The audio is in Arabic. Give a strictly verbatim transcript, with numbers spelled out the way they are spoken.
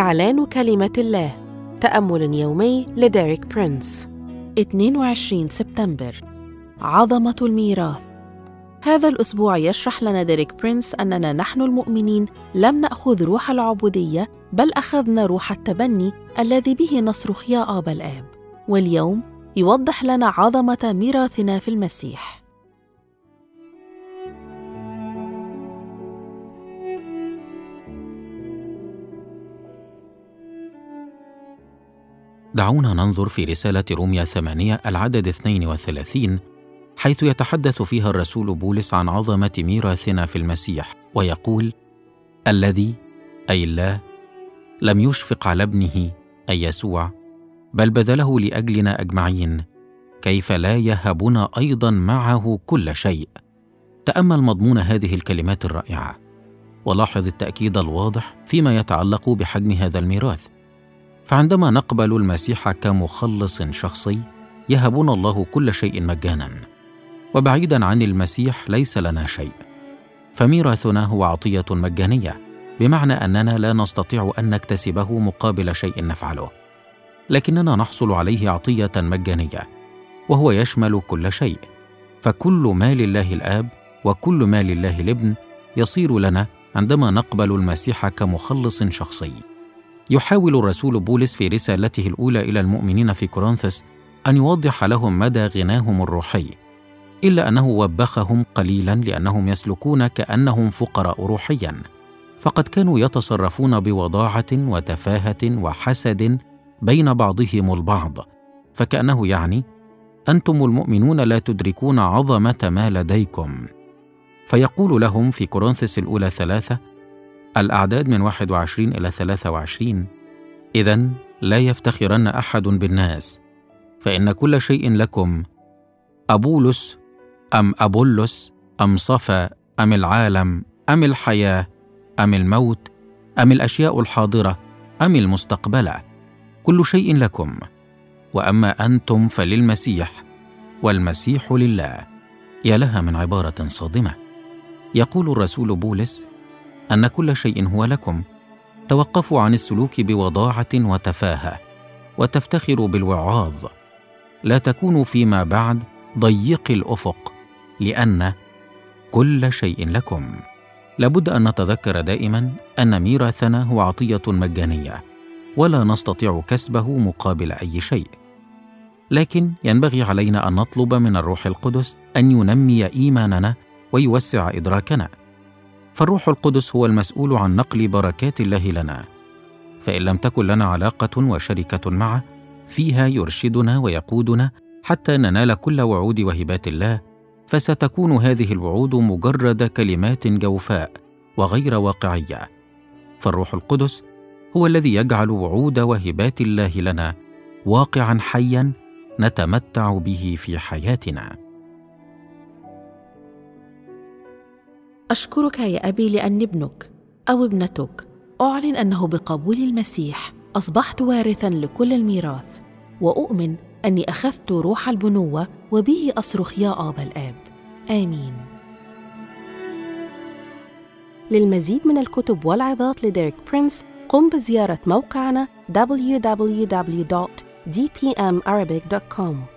إعلان كلمة الله. تأمل يومي لديريك برينس. اثنين وعشرين سبتمبر. عظمة الميراث. هذا الأسبوع يشرح لنا ديريك برينس أننا نحن المؤمنين لم نأخذ روح العبودية، بل أخذنا روح التبني الذي به نصرخ يا آبا الآب. واليوم يوضح لنا عظمة ميراثنا في المسيح. دعونا ننظر في رسالة رومية ثمانية العدد اثنين وثلاثين، حيث يتحدث فيها الرسول بولس عن عظمة ميراثنا في المسيح، ويقول: الذي أي الله لم يشفق على ابنه أي يسوع، بل بذله لأجلنا أجمعين، كيف لا يهبنا أيضا معه كل شيء. تأمل مضمون هذه الكلمات الرائعة، ولاحظ التأكيد الواضح فيما يتعلق بحجم هذا الميراث. فعندما نقبل المسيح كمخلص شخصي، يهبنا الله كل شيء مجانا، وبعيدا عن المسيح ليس لنا شيء. فميراثنا هو عطية مجانية، بمعنى أننا لا نستطيع أن نكتسبه مقابل شيء نفعله، لكننا نحصل عليه عطية مجانية، وهو يشمل كل شيء. فكل ما لله الآب وكل ما لله الابن يصير لنا عندما نقبل المسيح كمخلص شخصي. يحاول الرسول بولس في رسالته الأولى إلى المؤمنين في كورنثوس أن يوضح لهم مدى غناهم الروحي، إلا أنه وبخهم قليلا لأنهم يسلكون كأنهم فقراء روحيا، فقد كانوا يتصرفون بوضاعة وتفاهة وحسد بين بعضهم البعض، فكأنه يعني: أنتم المؤمنون لا تدركون عظمة ما لديكم. فيقول لهم في كورنثوس الأولى ثلاثة الأعداد من واحد وعشرين إلى ثلاثة وعشرين: إذن لا يفتخرن أحد بالناس، فإن كل شيء لكم، أبولس أم أبولس أم صفا أم العالم أم الحياة أم الموت أم الأشياء الحاضرة أم المستقبلة، كل شيء لكم، وأما أنتم فللمسيح، والمسيح لله. يا لها من عبارة صادمة. يقول الرسول بولس أن كل شيء هو لكم. توقفوا عن السلوك بوضاعة وتفاهة، وتفتخروا بالوعاظ. لا تكونوا فيما بعد ضيقي الأفق، لأن كل شيء لكم. لابد أن نتذكر دائما أن ميراثنا هو عطية مجانية، ولا نستطيع كسبه مقابل أي شيء، لكن ينبغي علينا أن نطلب من الروح القدس أن ينمي إيماننا ويوسع إدراكنا. فالروح القدس هو المسؤول عن نقل بركات الله لنا، فإن لم تكن لنا علاقة وشركة معه فيها يرشدنا ويقودنا حتى ننال كل وعود وهبات الله، فستكون هذه الوعود مجرد كلمات جوفاء وغير واقعية. فالروح القدس هو الذي يجعل وعود وهبات الله لنا واقعا حيا نتمتع به في حياتنا. أشكرك يا أبي لأن ابنك أو ابنتك أعلن أنه بقبول المسيح أصبحت وارثاً لكل الميراث، وأؤمن أني أخذت روح البنوة وبه أصرخ يا آبا الآب. آمين. للمزيد من الكتب والعظات لديريك برينس قم بزيارة موقعنا دبليو دبليو دبليو دوت دي بي إم أرابيك دوت كوم.